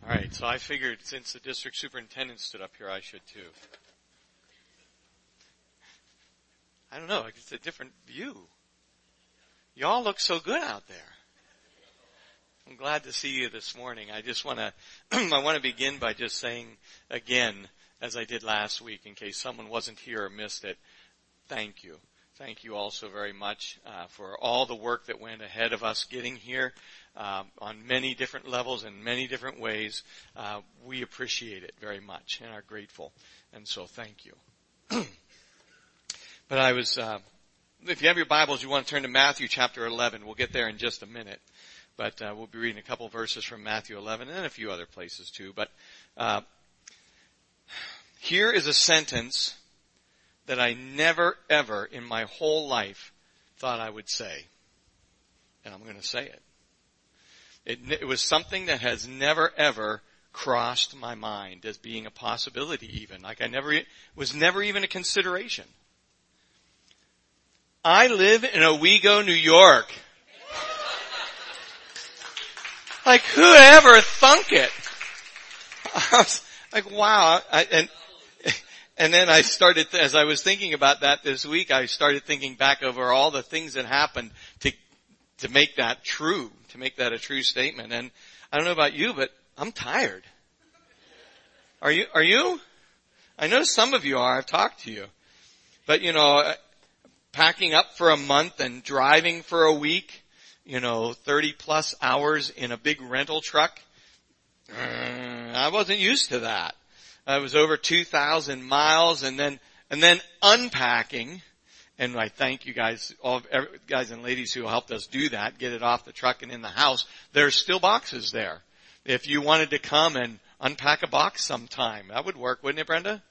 All right, so I figured since the district superintendent stood up here, I should too. I don't know, it's a different view. Y'all look so good out there. I'm glad to see you this morning. I just want to, I want to begin by just saying again, as I did last week, in case someone wasn't here or missed it, thank you. Thank you all so very much for all the work that went ahead of us getting here on many different levels and many different ways. We appreciate it very much and are grateful. And so thank you. But I was, if you have your Bibles, you want to turn to Matthew chapter 11. We'll get there in just a minute. But we'll be reading a couple verses from Matthew 11 and a few other places too. But here is a sentence that I never ever in my whole life thought I would say. And I'm going to say it. It was something that has never ever crossed my mind as being a possibility even. Like was never even a consideration. I live in Owego, New York. Like, whoever thunk it? I was like, wow. And then I started, as I was thinking about that this week, I started thinking back over all the things that happened to make that true, to make that a true statement. And I don't know about you, but I'm tired. Are you? I know some of you are. I've talked to you. But, packing up for a month and driving for a week, 30 plus hours in a big rental truck. I wasn't used to that. I was over 2,000 miles and then unpacking. And I thank you guys, all guys and ladies who helped us do that, get it off the truck and in the house. There's still boxes there. If you wanted to come and unpack a box sometime, that would work, wouldn't it, Brenda?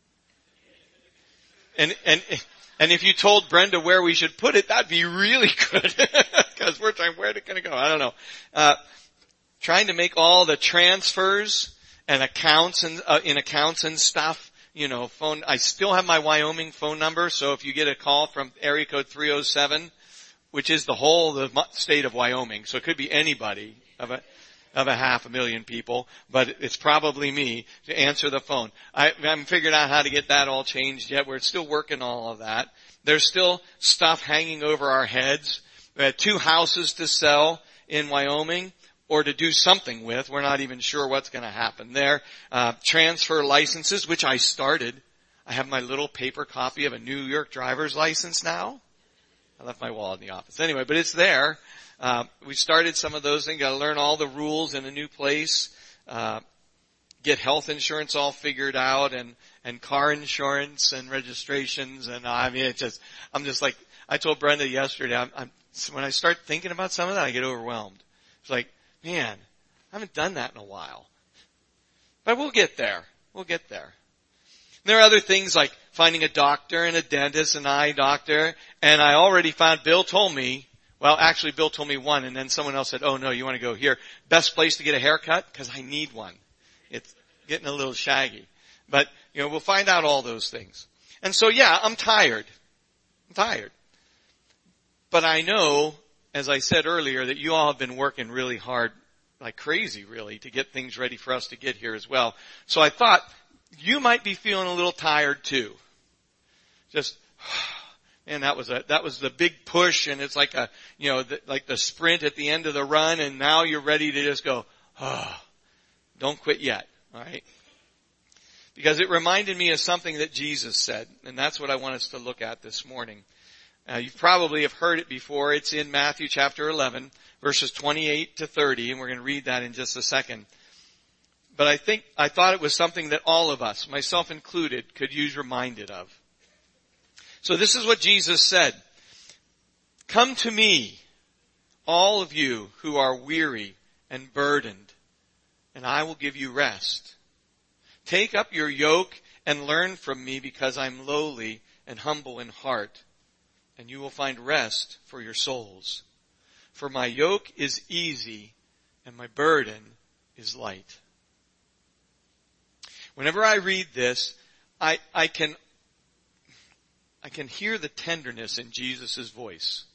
And if you told Brenda where we should put it, that'd be really good. Because we're trying, where's it going to go? I don't know. Trying to make all the transfers and accounts and in accounts and stuff. Phone. I still have my Wyoming phone number, so if you get a call from area code 307, which is the whole of the state of Wyoming, so it could be anybody of a 500,000 people, but it's probably me to answer the phone. I haven't figured out how to get that all changed yet. We're still working all of that. There's still stuff hanging over our heads. We had 2 houses to sell in Wyoming or to do something with. We're not even sure what's going to happen there. Transfer licenses, which I started. I have my little paper copy of a New York driver's license now. I left my wallet in the office. Anyway, but it's there. We started some of those things. Got to learn all the rules in a new place. Get health insurance all figured out and car insurance and registrations. And I'm just like, I told Brenda yesterday, when I start thinking about some of that, I get overwhelmed. It's like, man, I haven't done that in a while. But we'll get there. We'll get there. There are other things like finding a doctor and a dentist, an eye doctor. And I already found, Bill told me one, and then someone else said, oh no, you want to go here. Best place to get a haircut? Because I need one. It's getting a little shaggy. But, we'll find out all those things. And so, yeah, I'm tired. But I know, as I said earlier, that you all have been working really hard, like crazy really, to get things ready for us to get here as well. So I thought you might be feeling a little tired too. Just, and that was the big push, and it's like like the sprint at the end of the run, and now you're ready to just go, don't quit yet, alright? Because it reminded me of something that Jesus said, and that's what I want us to look at this morning. You probably have heard it before. It's in Matthew chapter 11, verses 28 to 30, and we're going to read that in just a second. But I thought it was something that all of us, myself included, could use reminded of. So this is what Jesus said. Come to me, all of you who are weary and burdened, and I will give you rest. Take up your yoke and learn from me, because I'm lowly and humble in heart, and you will find rest for your souls. For my yoke is easy and my burden is light. Whenever I read this, I can hear the tenderness in Jesus' voice.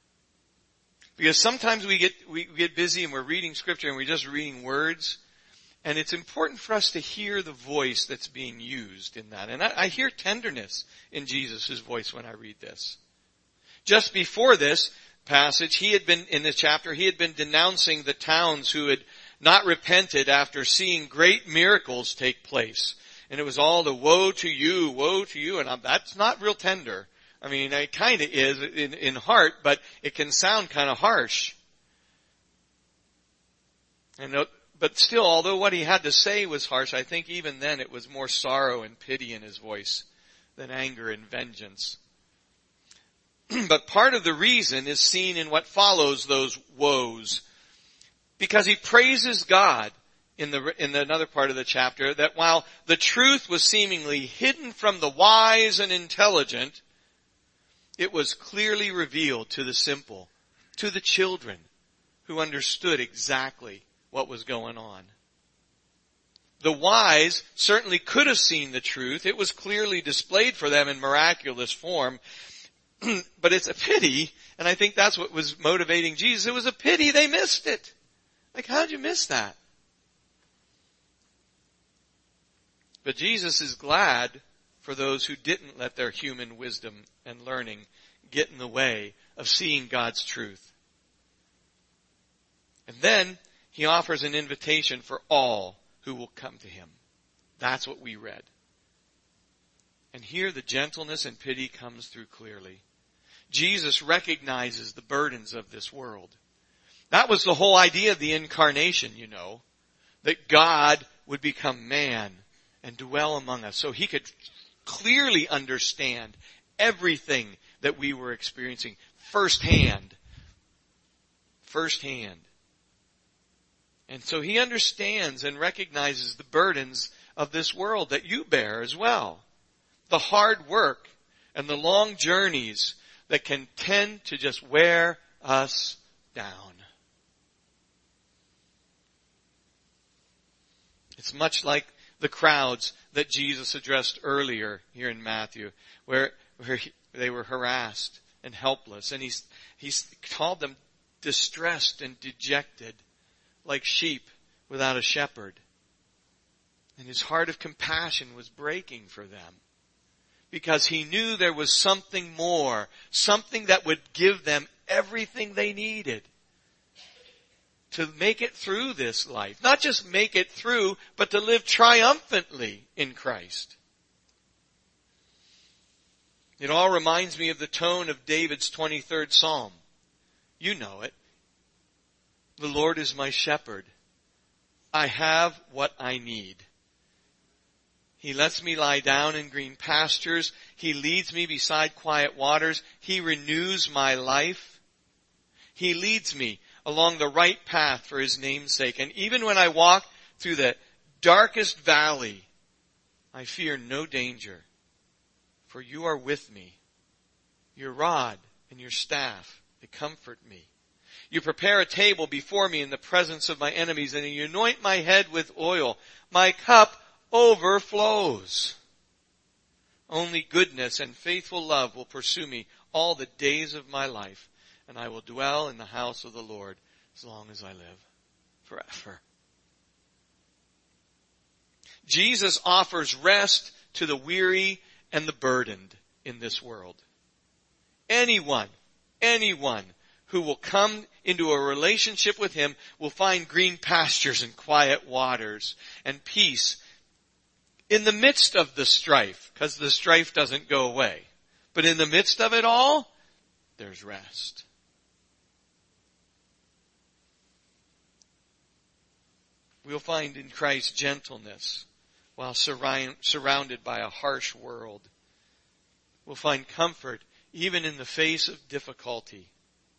Because sometimes we get busy and we're reading scripture and we're just reading words, And it's important for us to hear the voice that's being used in that. And I hear tenderness in Jesus' voice when I read this. Just before this passage, in this chapter, he had been denouncing the towns who had not repented after seeing great miracles take place. And it was all the woe to you, and that's not real tender. I mean, it kind of is in heart, but it can sound kind of harsh. But still, although what he had to say was harsh, I think even then it was more sorrow and pity in his voice than anger and vengeance. But part of the reason is seen in what follows those woes. Because he praises God in another part of the chapter that while the truth was seemingly hidden from the wise and intelligent, it was clearly revealed to the simple, to the children who understood exactly what was going on. The wise certainly could have seen the truth. It was clearly displayed for them in miraculous form. But it's a pity, and I think that's what was motivating Jesus. It was a pity they missed it. Like, how'd you miss that? But Jesus is glad for those who didn't let their human wisdom and learning get in the way of seeing God's truth. And then he offers an invitation for all who will come to him. That's what we read. And here the gentleness and pity comes through clearly. Jesus recognizes the burdens of this world. That was the whole idea of the incarnation, that God would become man and dwell among us so he could clearly understand everything that we were experiencing firsthand. And so he understands and recognizes the burdens of this world that you bear as well. The hard work and the long journeys that can tend to just wear us down. It's much like the crowds that Jesus addressed earlier here in Matthew, where they were harassed and helpless. And he's called them distressed and dejected, like sheep without a shepherd. And his heart of compassion was breaking for them, because he knew there was something more, something that would give them everything they needed to make it through this life. Not just make it through, but to live triumphantly in Christ. It all reminds me of the tone of David's 23rd Psalm. You know it. The Lord is my shepherd. I have what I need. He lets me lie down in green pastures. He leads me beside quiet waters. He renews my life. He leads me along the right path for his name's sake. And even when I walk through the darkest valley, I fear no danger, for you are with me. Your rod and your staff, they comfort me. You prepare a table before me in the presence of my enemies, and you anoint my head with oil. My cup overflows. Only goodness and faithful love will pursue me all the days of my life, and I will dwell in the house of the Lord as long as I live, forever. Jesus offers rest to the weary and the burdened in this world. Anyone who will come into a relationship with him will find green pastures and quiet waters and peace in the midst of the strife, because the strife doesn't go away. But in the midst of it all, there's rest. We'll find in Christ gentleness while surrounded by a harsh world. We'll find comfort even in the face of difficulty.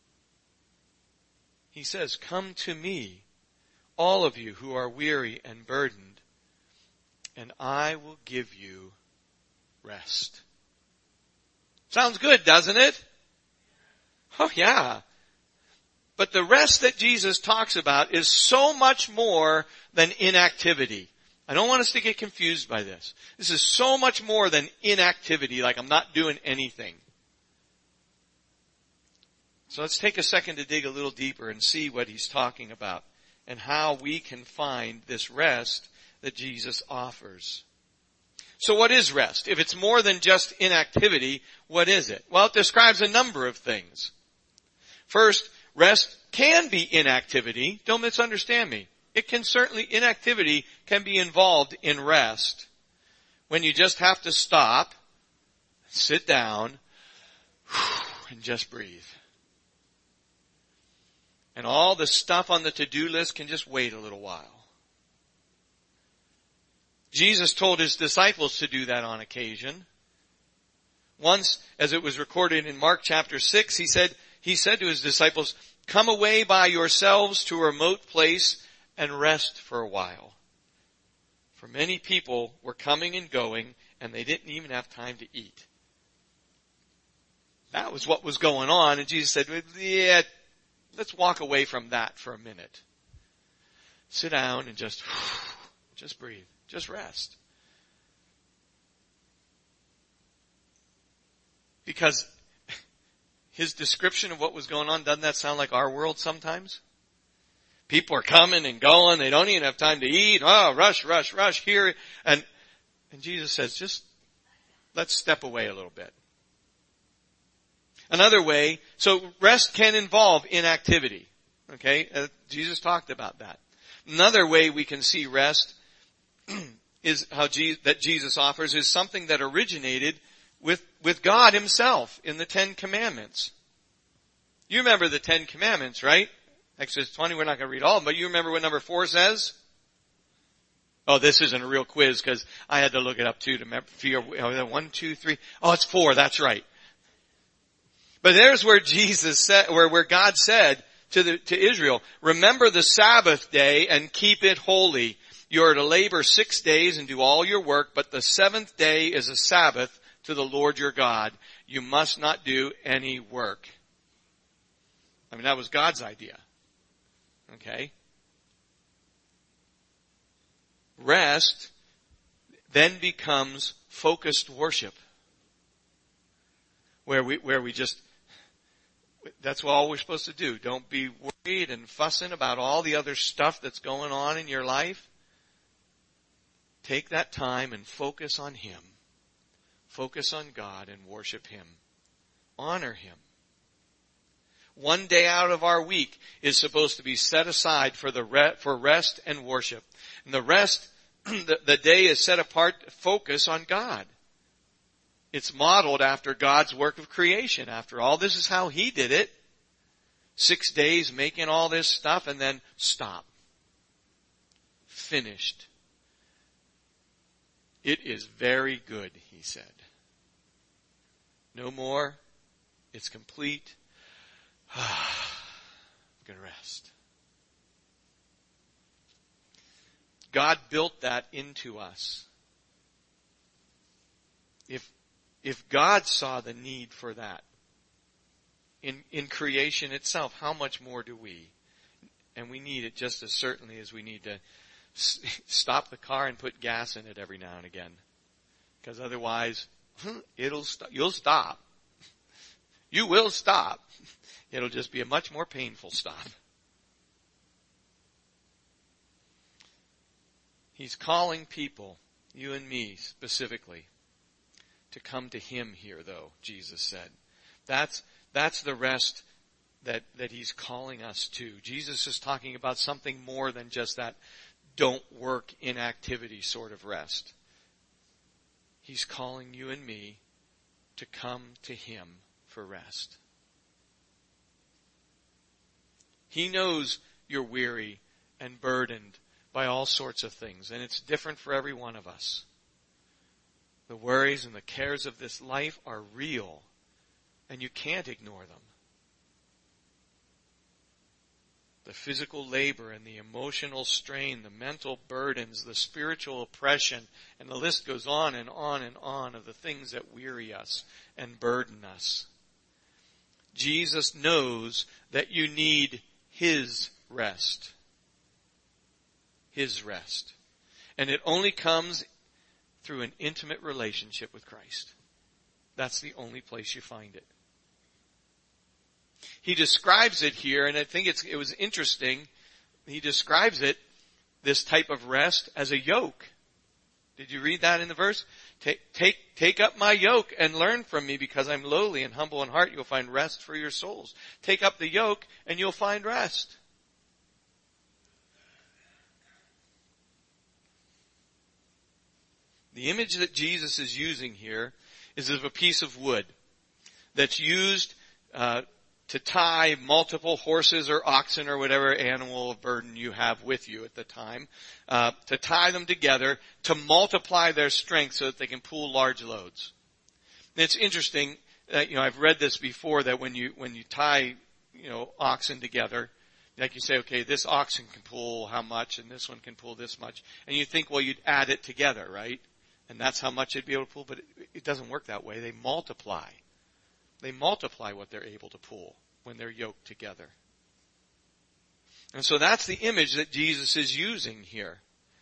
He says, "Come to me, all of you who are weary and burdened, and I will give you rest." Sounds good, doesn't it? Oh yeah. But the rest that Jesus talks about is so much more than inactivity. I don't want us to get confused by this. This is so much more than inactivity, like I'm not doing anything. So let's take a second to dig a little deeper and see what he's talking about and how we can find this rest that Jesus offers. So what is rest? If it's more than just inactivity, what is it? Well, it describes a number of things. First, rest can be inactivity. Don't misunderstand me. Inactivity can be involved in rest. When you just have to stop, sit down, and just breathe. And all the stuff on the to-do list can just wait a little while. Jesus told his disciples to do that on occasion. Once, as it was recorded in Mark chapter 6, he said to his disciples, "Come away by yourselves to a remote place and rest for a while." For many people were coming and going, and they didn't even have time to eat. That was what was going on, and Jesus said, "Yeah, let's walk away from that for a minute. Sit down and just breathe. Just rest." Because his description of what was going on, doesn't that sound like our world sometimes? People are coming and going. They don't even have time to eat. Oh, rush here. And Jesus says, just let's step away a little bit. Another way, so rest can involve inactivity. Okay? Jesus talked about that. Another way we can see rest is that Jesus offers is something that originated with God himself in the Ten Commandments. You remember the Ten Commandments, right? Exodus 20, we're not going to read all of them, but you remember what number 4 says? Oh, this isn't a real quiz because I had to look it up too to figure 1, 2, 3. Oh, it's 4, that's right. But there's where Jesus said, where God said to Israel, "Remember the Sabbath day and keep it holy. You are to labor 6 days and do all your work, but the 7th day is a Sabbath to the Lord your God. You must not do any work." I mean, that was God's idea. Okay? Rest then becomes focused worship. Where we just, that's all we're supposed to do. Don't be worried and fussing about all the other stuff that's going on in your life. Take that time and focus on Him. Focus on God and worship Him. Honor Him. One day out of our week is supposed to be set aside for rest and worship. And the rest, the day is set apart to focus on God. It's modeled after God's work of creation. After all, this is how He did it. 6 days making all this stuff and then stop. Finished. It is very good, He said. No more. It's complete. I'm going to rest. God built that into us. If God saw the need for that in creation itself, how much more do we? And we need it just as certainly as we need to stop the car and put gas in it every now and again. Because otherwise, you'll stop. You will stop. It'll just be a much more painful stop. He's calling people, you and me specifically, to come to Him here, though, Jesus said. That's the rest that He's calling us to. Jesus is talking about something more than just that don't work inactivity sort of rest. He's calling you and me to come to Him for rest. He knows you're weary and burdened by all sorts of things, and it's different for every one of us. The worries and the cares of this life are real, and you can't ignore them. The physical labor and the emotional strain, the mental burdens, the spiritual oppression, and the list goes on and on and on of the things that weary us and burden us. Jesus knows that you need His rest. His rest. And it only comes through an intimate relationship with Christ. That's the only place you find it. He describes it here, and I think it was interesting. he describes it, this type of rest, as a yoke. Did you read that in the verse? Take up my yoke and learn from me, because I'm lowly and humble in heart. You'll find rest for your souls. Take up the yoke and you'll find rest. The image that Jesus is using here is of a piece of wood that's used to tie multiple horses or oxen or whatever animal of burden you have with you at the time, to tie them together to multiply their strength so that they can pull large loads. And it's interesting that, I've read this before, that when you tie, oxen together, like you say, okay, this oxen can pull how much and this one can pull this much. And you think, well, you'd add it together, right? And that's how much it'd be able to pull, but it doesn't work that way. They multiply. They multiply what they're able to pull when they're yoked together. And so that's the image that Jesus is using here.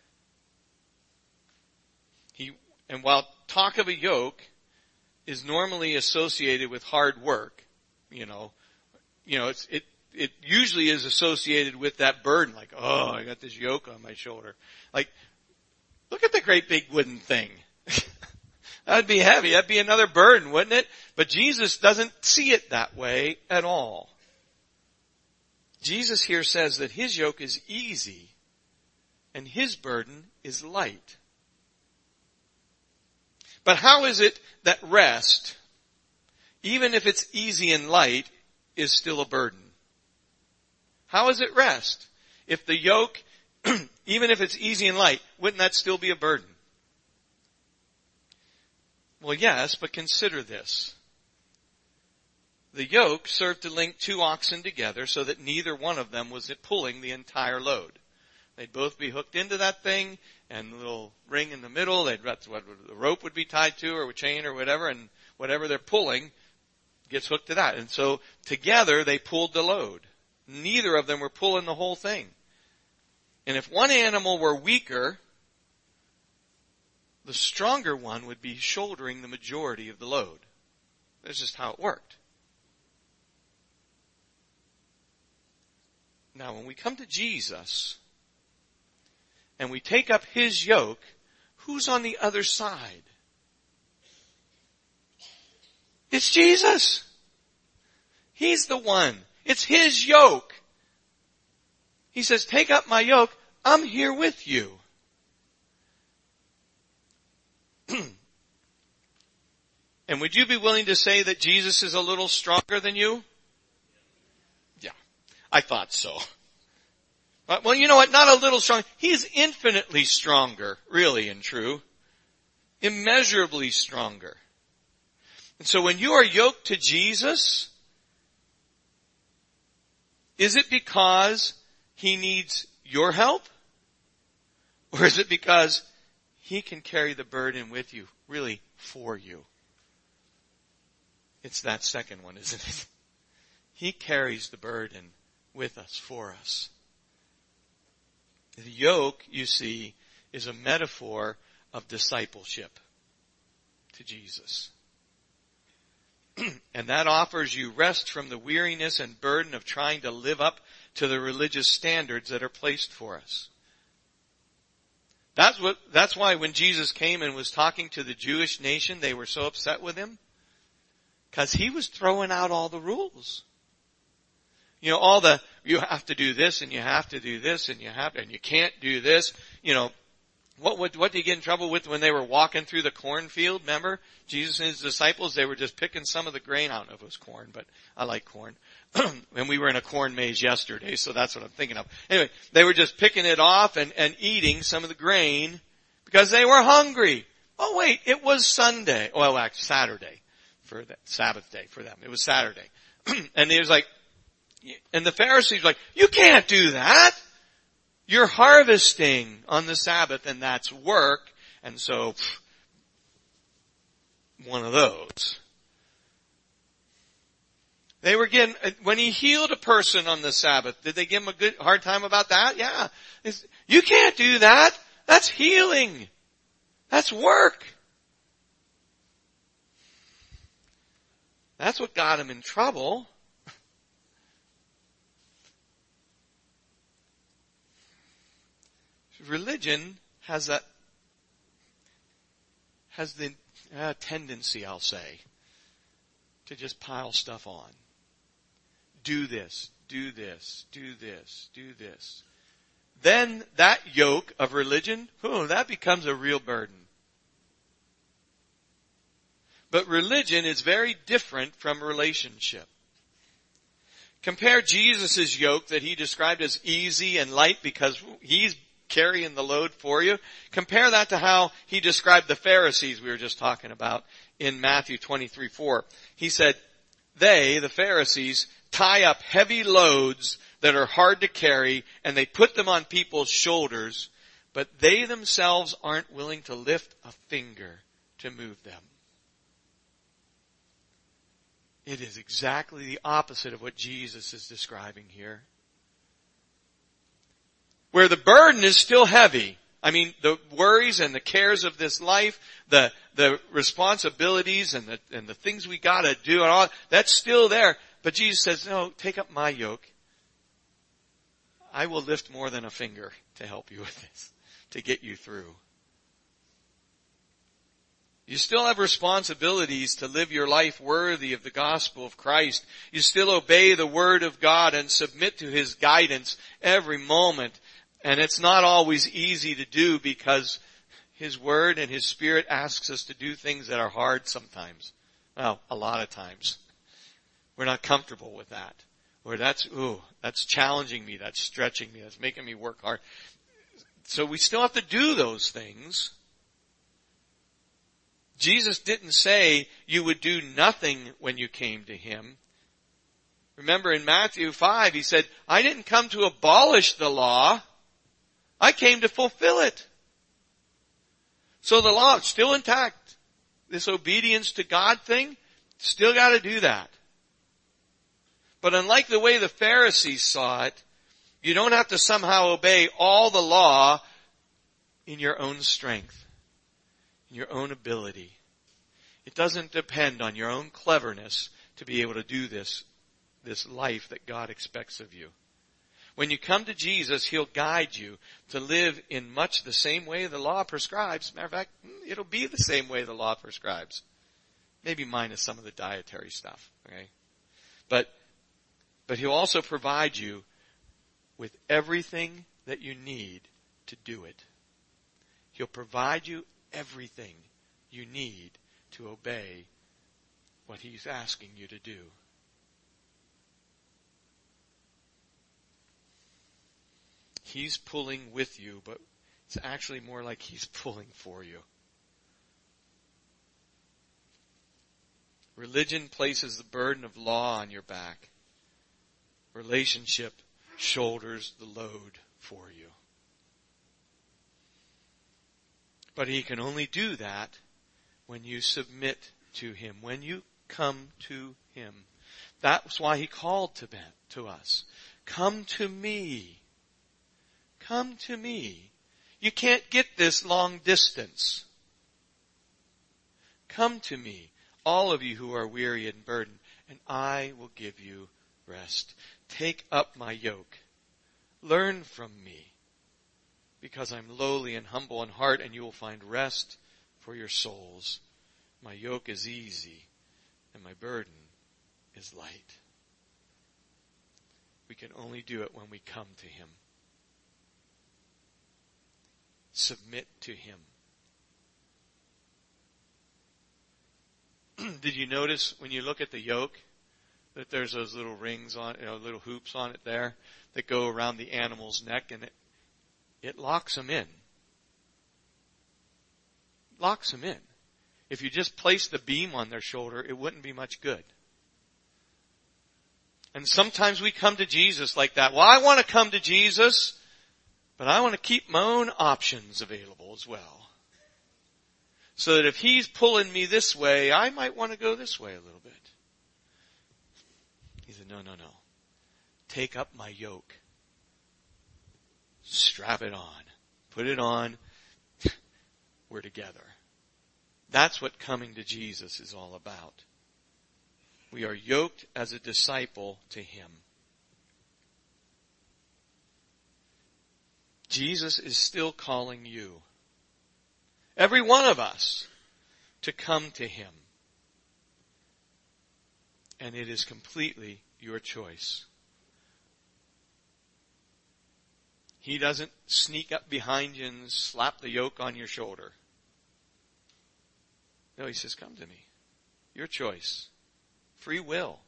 And while talk of a yoke is normally associated with hard work, it usually is associated with that burden, like, oh, I got this yoke on my shoulder. Like, look at the great big wooden thing. That'd be heavy. That'd be another burden, wouldn't it? But Jesus doesn't see it that way at all. Jesus here says that his yoke is easy and his burden is light. But how is it that rest, even if it's easy and light, is still a burden? How is it rest? If the yoke, even if it's easy and light, wouldn't that still be a burden? Well, yes, but consider this. The yoke served to link two oxen together so that neither one of them was pulling the entire load. They'd both be hooked into that thing, and the little ring in the middle, that's what the rope would be tied to, or a chain or whatever, and whatever they're pulling gets hooked to that. And so together they pulled the load. Neither of them were pulling the whole thing. And if one animal were weaker, the stronger one would be shouldering the majority of the load. That's just how it worked. Now, when we come to Jesus and we take up his yoke, who's on the other side? It's Jesus. He's the one. It's his yoke. He says, take up my yoke. I'm here with you. And would you be willing to say that Jesus is a little stronger than you? Yeah, I thought so. Well, you know what? Not a little strong. He's infinitely stronger, really and true. Immeasurably stronger. And so when you are yoked to Jesus, is it because he needs your help? Or is it because he can carry the burden with you, really for you? It's that second one, isn't it? He carries the burden with us, for us. The yoke, you see, is a metaphor of discipleship to Jesus. And that offers you rest from the weariness and burden of trying to live up to the religious standards that are placed for us. That's why when Jesus came and was talking to the Jewish nation, they were so upset with him. Because he was throwing out all the rules. You have to do this and you have to do this and you can't do this. What did he get in trouble with when they were walking through the cornfield? Remember? Jesus and his disciples, they were just picking some of the grain. I don't know if it was corn, but I like corn. And we were in a corn maze yesterday, so that's what I'm thinking of. Anyway, they were just picking it off and eating some of the grain because they were hungry. Oh wait, it was Sunday. Well, actually Saturday. For that Sabbath day for them. It was Saturday. And he was like, and the Pharisees were like, you can't do that. You're harvesting on the Sabbath and that's work. And so, one of those. They were getting, when he healed a person on the Sabbath, did they give him a hard time about that? Yeah. You can't do that. That's healing. That's work. That's what got him in trouble. religion has the tendency, I'll say, to just pile stuff on. Do this, do this, do this, do this. Then that yoke of religion, that becomes a real burden. But religion is very different from relationship. Compare Jesus' yoke that he described as easy and light because he's carrying the load for you. Compare that to how he described the Pharisees we were just talking about in Matthew 23:4. He said, they, the Pharisees, tie up heavy loads that are hard to carry and they put them on people's shoulders, but they themselves aren't willing to lift a finger to move them. It is exactly the opposite of what Jesus is describing here. Where the burden is still heavy. I mean, the worries and the cares of this life, the responsibilities and the things we gotta do and all, that's still there. But Jesus says, no, take up my yoke. I will lift more than a finger to help you with this, to get you through. You still have responsibilities to live your life worthy of the gospel of Christ. You still obey the word of God and submit to his guidance every moment. And it's not always easy to do because his word and his spirit asks us to do things that are hard sometimes. Well, a lot of times. We're not comfortable with that. Or that's challenging me, that's stretching me, that's making me work hard. So we still have to do those things. Jesus didn't say you would do nothing when you came to him. Remember in Matthew 5, he said, I didn't come to abolish the law. I came to fulfill it. So the law is still intact. This obedience to God thing, still got to do that. But unlike the way the Pharisees saw it, you don't have to somehow obey all the law in your own strength, in your own ability. It doesn't depend on your own cleverness to be able to do this life that God expects of you. When you come to Jesus, he'll guide you to live in much the same way the law prescribes. Matter of fact, it'll be the same way the law prescribes. Maybe minus some of the dietary stuff, okay? But he'll also provide you with everything that you need to do it. He'll provide you everything you need to obey what he's asking you to do. He's pulling with you, but it's actually more like he's pulling for you. Religion places the burden of law on your back. Relationship shoulders the load for you. But he can only do that when you submit to him, when you come to him. That's why he called to us. Come to me. Come to me. You can't get this long distance. Come to me, all of you who are weary and burdened, and I will give you rest. Take up my yoke. Learn from me, because I'm lowly and humble in heart, and you will find rest for your souls. My yoke is easy, and my burden is light. We can only do it when we come to him. Submit to him. Did you notice when you look at the yoke that there's those little rings on, little hoops on it there that go around the animal's neck, and it locks them in. Locks them in. If you just place the beam on their shoulder, it wouldn't be much good. And sometimes we come to Jesus like that. Well, I want to come to Jesus, but I want to keep my own options available as well. So that if he's pulling me this way, I might want to go this way a little bit. He said, no. Take up my yoke. Strap it on. Put it on. We're together. That's what coming to Jesus is all about. We are yoked as a disciple to him. Jesus is still calling you, every one of us, to come to Him. And it is completely your choice. He doesn't sneak up behind you and slap the yoke on your shoulder. No, He says, come to me. Your choice. Free will.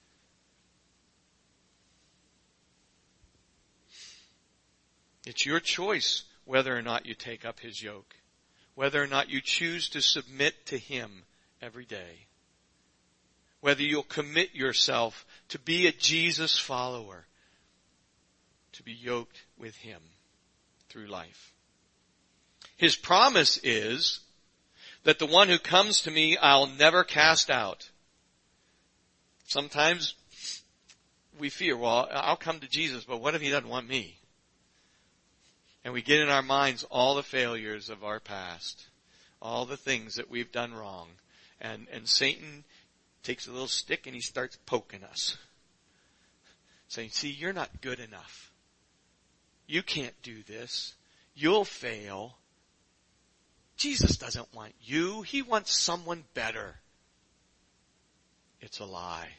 It's your choice whether or not you take up His yoke. Whether or not you choose to submit to Him every day. Whether you'll commit yourself to be a Jesus follower. To be yoked with Him through life. His promise is that the one who comes to me, I'll never cast out. Sometimes we fear, well, I'll come to Jesus, but what if He doesn't want me? And we get in our minds all the failures of our past, all the things that we've done wrong. And Satan takes a little stick and he starts poking us. Saying, see, you're not good enough. You can't do this. You'll fail. Jesus doesn't want you. He wants someone better. It's a lie.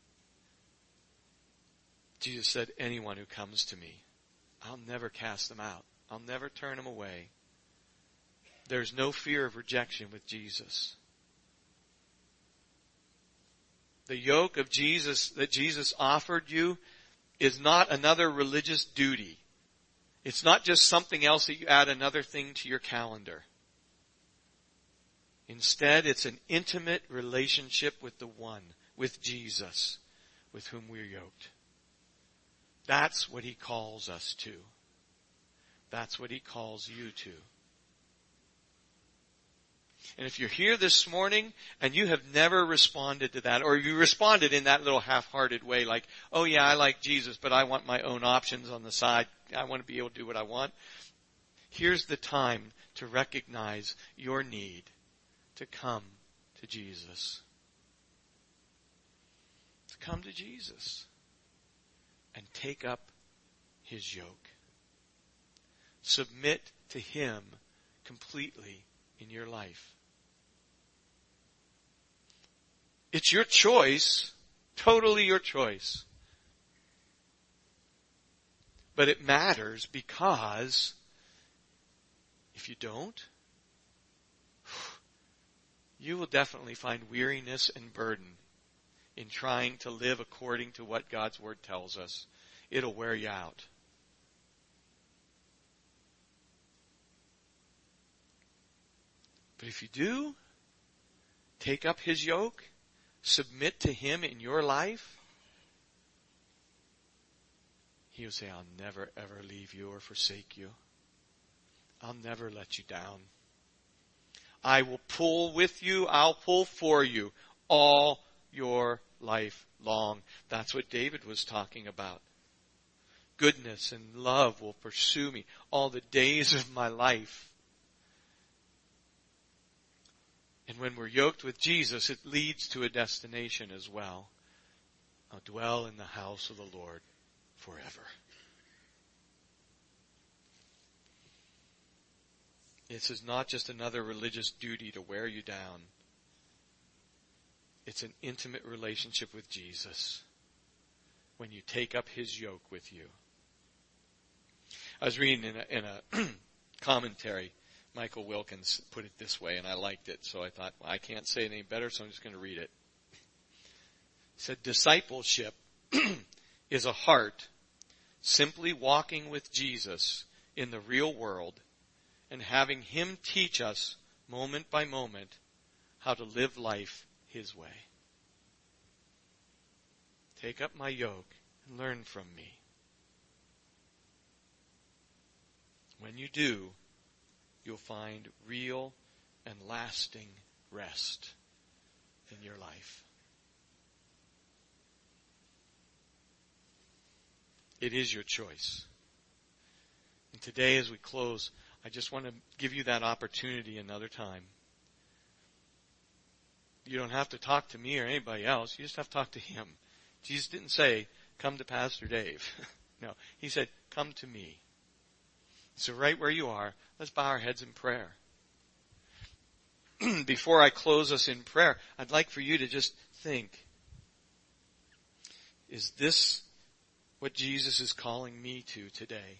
Jesus said, anyone who comes to me, I'll never cast them out. I'll never turn them away. There's no fear of rejection with Jesus. The yoke of Jesus that Jesus offered you is not another religious duty. It's not just something else that you add another thing to your calendar. Instead, it's an intimate relationship with the one, with Jesus, with whom we're yoked. That's what He calls us to. That's what He calls you to. And if you're here this morning and you have never responded to that, or you responded in that little half-hearted way, like, oh yeah, I like Jesus, but I want my own options on the side. I want to be able to do what I want. Here's the time to recognize your need to come to Jesus. To come to Jesus and take up His yoke. Submit to Him completely in your life. It's your choice, totally your choice. But it matters because if you don't, you will definitely find weariness and burden in trying to live according to what God's Word tells us. It'll wear you out. But if you do, take up His yoke, submit to Him in your life, He'll say, I'll never ever leave you or forsake you. I'll never let you down. I will pull with you, I'll pull for you all your life long. That's what David was talking about. Goodness and love will pursue me all the days of my life. And when we're yoked with Jesus, it leads to a destination as well. I'll dwell in the house of the Lord forever. This is not just another religious duty to wear you down. It's an intimate relationship with Jesus when you take up His yoke with you. I was reading in a commentary, Michael Wilkins put it this way, and I liked it, so I thought, well, I can't say it any better, so I'm just going to read it. He said, discipleship is a heart simply walking with Jesus in the real world and having Him teach us moment by moment how to live life His way. Take up my yoke and learn from me. When you do, you'll find real and lasting rest in your life. It is your choice. And today as we close, I just want to give you that opportunity another time. You don't have to talk to me or anybody else. You just have to talk to Him. Jesus didn't say, come to Pastor Dave. No, He said, come to me. So right where you are, let's bow our heads in prayer. Before I close us in prayer, I'd like for you to just think, is this what Jesus is calling me to today?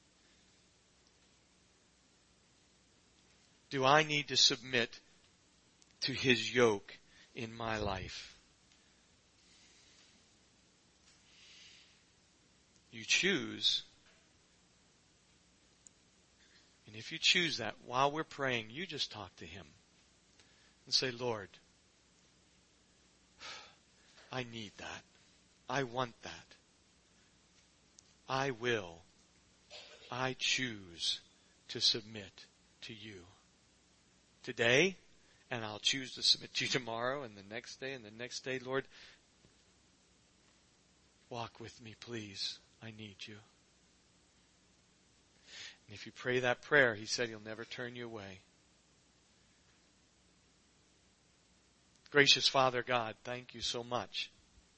Do I need to submit to His yoke in my life? You choose. And if you choose that, while we're praying, you just talk to Him and say, Lord, I need that. I want that. I will. I choose to submit to you today, and I'll choose to submit to you tomorrow and the next day and the next day. Lord, walk with me, please. I need you. And if you pray that prayer, He said He'll never turn you away. Gracious Father God, thank you so much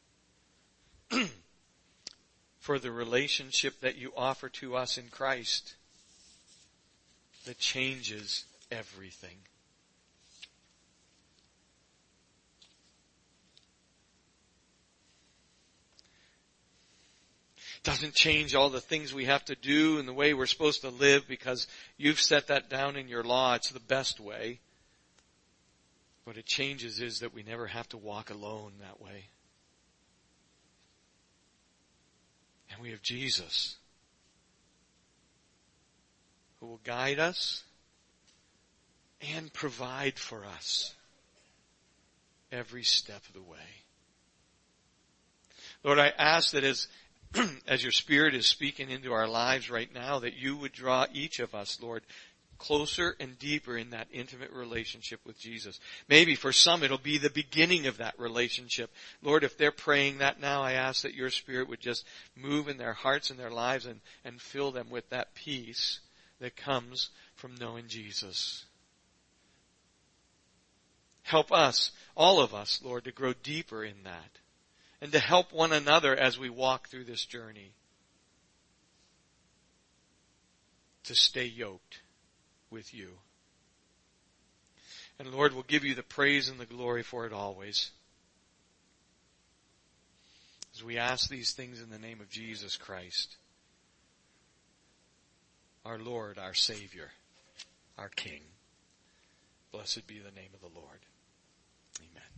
for the relationship that you offer to us in Christ that changes everything. Doesn't change all the things we have to do and the way we're supposed to live because you've set that down in your law. It's the best way. What it changes is that we never have to walk alone that way. And we have Jesus who will guide us and provide for us every step of the way. Lord, I ask that as your Spirit is speaking into our lives right now, that you would draw each of us, Lord, closer and deeper in that intimate relationship with Jesus. Maybe for some it'll be the beginning of that relationship. Lord, if they're praying that now, I ask that your Spirit would just move in their hearts and their lives and fill them with that peace that comes from knowing Jesus. Help us, all of us, Lord, to grow deeper in that and to help one another as we walk through this journey to stay yoked with you. And Lord, we'll give you the praise and the glory for it always. As we ask these things in the name of Jesus Christ, our Lord, our Savior, our King. Blessed be the name of the Lord. Amen.